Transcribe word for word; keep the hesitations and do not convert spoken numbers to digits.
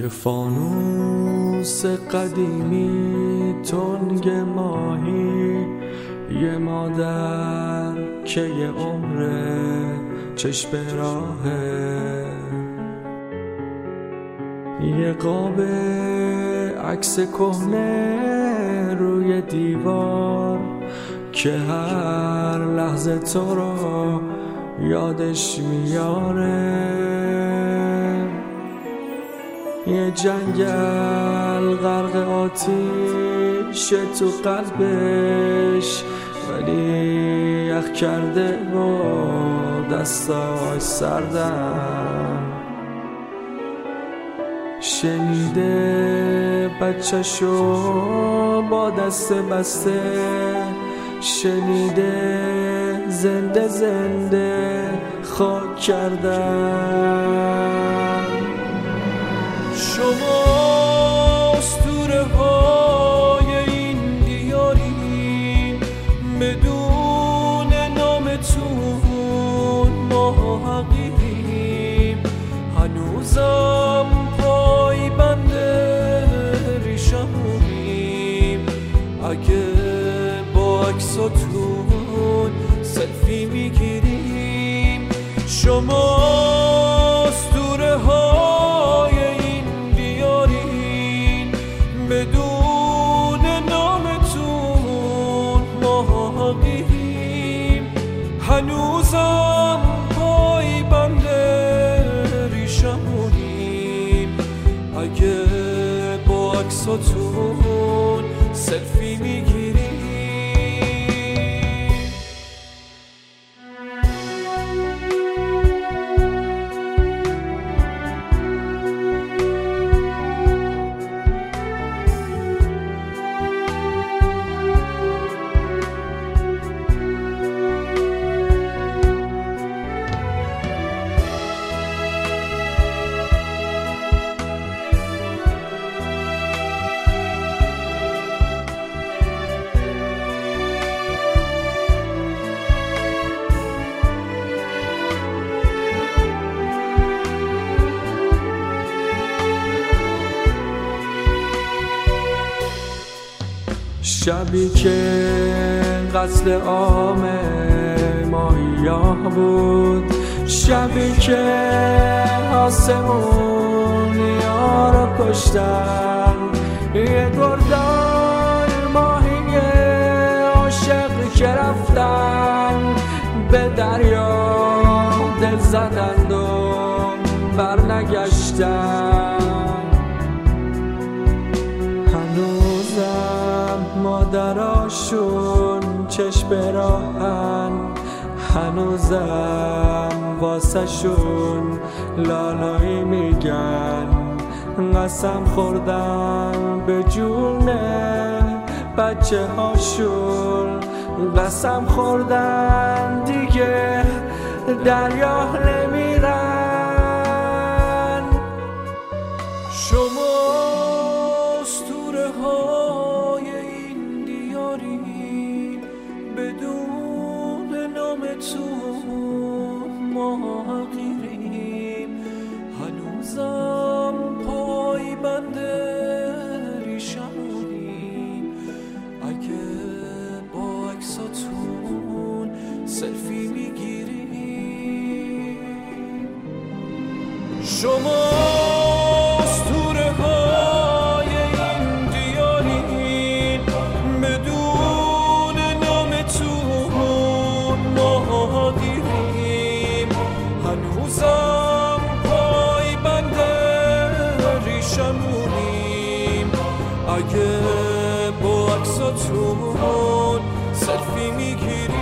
یه فانوس قدیمی تنگ ماهی، یه مادر که یه عمره چشم راهه، یه قاب عکس کهنه روی دیوار که هر لحظه تو رو یادش میاره، یه جنگل غرق آتیش تو قلبش ولی یخ کرده و دستاش سردن، شنیده بچه شو با دست بسته، شنیده زنده زنده خاک کردن. شما اسطوره های این دیارین، بدون نامتون ما حقیقیم، هنوزم پای بند ریشمونیم، اگه با عکساتون سلفی میگیریم. شما اسطوره های این دیارین، بدون نامتون ما حقیقیم، هنوزم پای بند ریشمونیم، اگه با عکساتون سلفی میگیریم. شبی که قتل عام ماهی‌ها بود، شبی که آسمونی‌ها رو کشتن، یه گردان ماهی عاشق که رفتن به دریا دل زدند و برنگشتن. مادراشون چشم راهن، هنوزم واسه شون لالایی میگن، قسم خوردم به جون بچه هاشون، قسم خوردم دیگه دریا نمیرن. شما اسطوره های این دیاری، بدون نامتون ما حقیریم، هنوزم پای بند ریشمونیم، اگه با عکساتون سلفی میگیریم. شما اسطوره های این دیارین، بدون نامتون ما حقیریم، هنوزم پای بند ریشمونیم، اگه با عکساتون سلفی میگیریم.